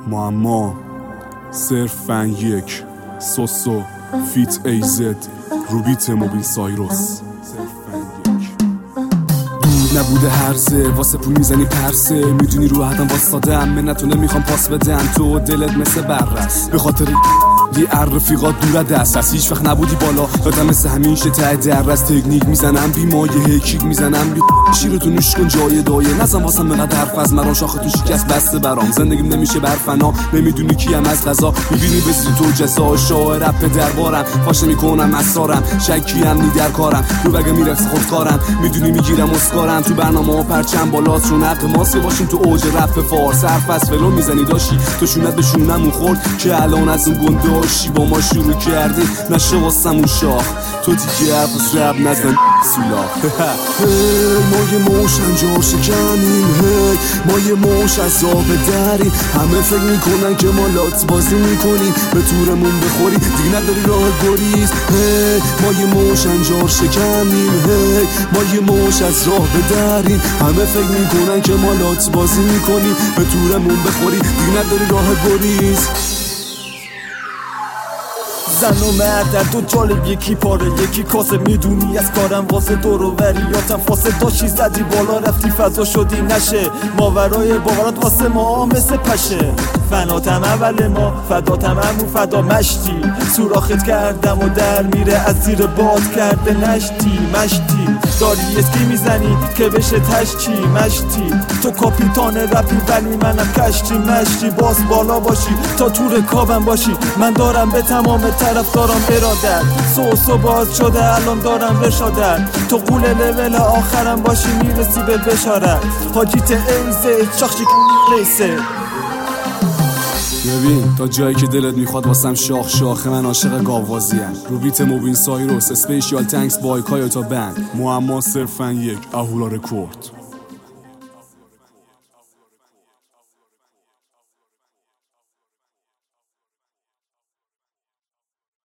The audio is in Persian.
معما صرفاً یک سوسو فیت ایزد روبیت موبین سایروس نبوده هرزه واسه پول میزنی پرسه میدونی رو حدم واسادم منتو نمیخوام پاس بدم تو دلت مثل بررس به خاطر یه رفیقات دور دست از هیچ وقت نبودی بالا دادم مثل همیشه ته در از تکنیک میزنم بی مایه هکیک میزنم بی شیرتو نوش کن جای دایه نزن واسم مقدر حرف از مرا شاخه تو شکست بسته برام زندگیم نمیشه برفنا نمیدونی کیم از غذا میبینی بزی تو جزا شاه رپ دربارم فاشه میکنم اسرارم شکیم نی در کارم رو بگه میرفت خودکارم میدونی میگیرم اسکارم تو برنامه ها پرچم بالاست رو نقد ماسه باشیم تو اوج رپ فارس حرف از فلو میزنی داشی تو شونت به شونمون خورد که الان از اون گنده با ما شروع کردی نشه واسمون شاخ تو دیگه حرف از رب نزن سولاخ ما یه موش انجار شکنیم ما یه موش از آب دریم همه فکر میکنن که ما لات بازی میکنیم به تورمون بخوری دیگه نداری راه گریز ما یه موش انجار شکنیم ما یه موش از راه بدریم همه فکر میکنن که ما لات بازی میکنیم به تورمون بخوری دیگه نداری راه گریز زن و مرد در دو جالب یکی پاره یکی کاسه میدونی از کارم واسه دور و وریاتم فاسه داشی زدی بالا رفتی فضا شدی نشه ماورای باورات واسه ما مثل پشه فناتم اول ما فداتم امو فدا مشتی سوراخت کردم و در میره از زیر باد کرده نشتی مشتی داری اسکی میزنی که بشه تشتی مشتی تو کاپیتان رپی ولی منم کشتی مشتی باز بالا باشی تا تور کابم باشی من دارم به تمام طرف دارم ارادت سوسو باز شده الان دارم رشادت تو قول لول آخرم باشی میرسی به بشارت حاجیت ایزه شاخشی ریسه ببین تا جایی که دلت میخواد واسم شاخ شاخه من عاشق گاوازیم روبیت موبین سایروس اسپیشیال تانکس بای کایوتا بند معما صرفاً یک اهولا رکورد